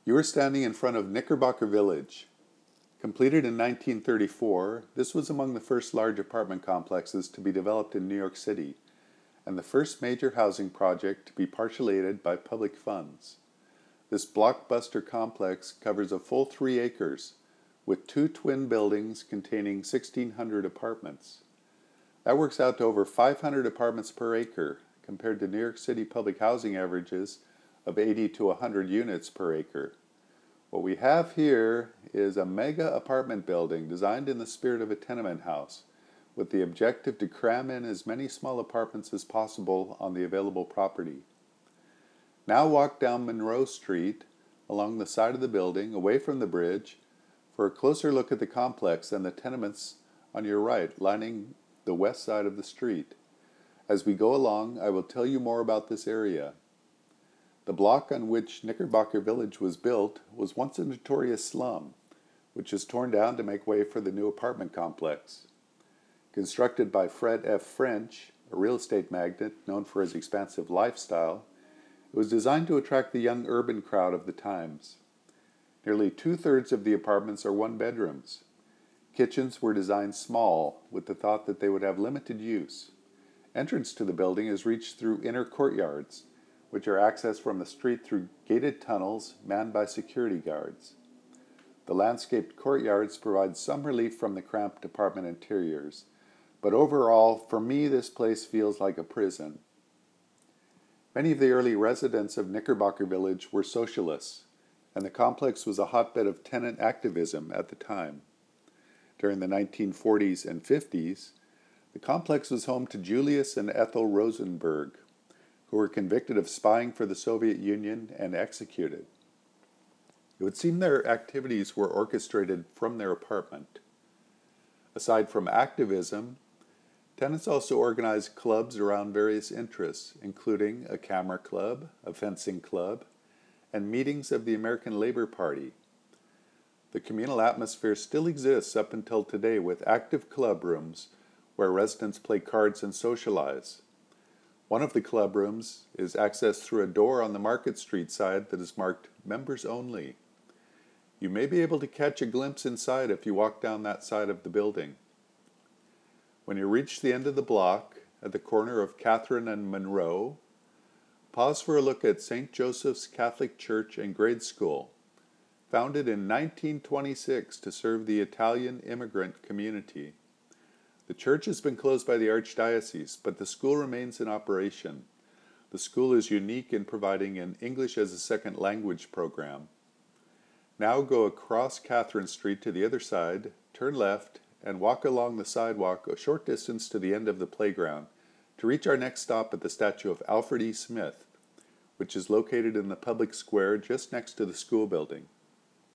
You are standing in front of Knickerbocker Village. Completed in 1934, this was among the first large apartment complexes to be developed in New York City, and the first major housing project to be partially aided by public funds. This blockbuster complex covers a full 3 acres, with 2 twin buildings containing 1,600 apartments. That works out to over 500 apartments per acre, compared to New York City public housing averages of 80 to 100 units per acre. What we have here is a mega apartment building designed in the spirit of a tenement house, with the objective to cram in as many small apartments as possible on the available property. Now walk down Monroe Street, along the side of the building, away from the bridge, for a closer look at the complex and the tenements on your right, lining the west side of the street. As we go along, I will tell you more about this area. The block on which Knickerbocker Village was built was once a notorious slum, which was torn down to make way for the new apartment complex. Constructed by Fred F. French, a real estate magnate known for his expansive lifestyle, it was designed to attract the young urban crowd of the times. Nearly 2/3 of the apartments are one-bedrooms. Kitchens were designed small, with the thought that they would have limited use. Entrance to the building is reached through inner courtyards, which are accessed from the street through gated tunnels manned by security guards. The landscaped courtyards provide some relief from the cramped apartment interiors, but overall, for me, this place feels like a prison. Many of the early residents of Knickerbocker Village were socialists, and the complex was a hotbed of tenant activism at the time. During the 1940s and 50s, the complex was home to Julius and Ethel Rosenberg, who were convicted of spying for the Soviet Union and executed. It would seem their activities were orchestrated from their apartment. Aside from activism, tenants also organized clubs around various interests, including a camera club, a fencing club, and meetings of the American Labor Party. The communal atmosphere still exists up until today with active club rooms where residents play cards and socialize. One of the club rooms is accessed through a door on the Market Street side that is marked Members Only. You may be able to catch a glimpse inside if you walk down that side of the building. When you reach the end of the block, at the corner of Catherine and Monroe, pause for a look at St. Joseph's Catholic Church and Grade School, founded in 1926 to serve the Italian immigrant community. The church has been closed by the Archdiocese, but the school remains in operation. The school is unique in providing an English as a second language program. Now go across Catherine Street to the other side, turn left, and walk along the sidewalk a short distance to the end of the playground to reach our next stop at the statue of Alfred E. Smith, which is located in the public square just next to the school building.